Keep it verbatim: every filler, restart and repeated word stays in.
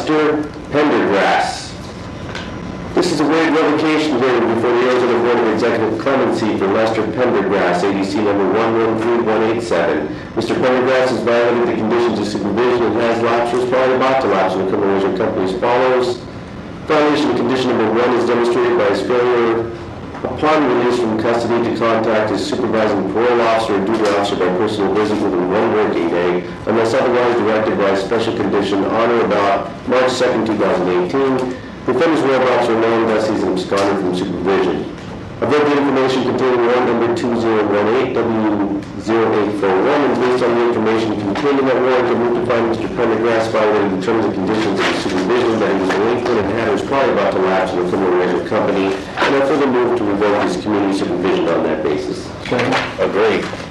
Mister Pendergrass. This is a waived revocation hearing before the Arizona Board of Executive Clemency for Lester Pendergrass, A D C number one one three one eight seven. Mister Pendergrass has violated the conditions of supervision and has lapsed or is probably about to lapse in the criminal management company as follows. Violation of condition number one is demonstrated by his failure upon release from custody to contact his supervising parole officer or duty officer by personal visit within one working day, unless otherwise directed by a special condition on or about March second, two thousand eighteen. The offender's whereabouts are known, thus he's absconded from supervision. I've read the information containing warrant number two zero one eight W zero eight four one, and based on the information contained in that warrant, I move to find Mister Pendergrass violating the terms and conditions of the supervision, that he was delinquent and had or was probably about to lapse in the criminal management company, and I further move to revoke his community supervision on that basis. Second. Agreed.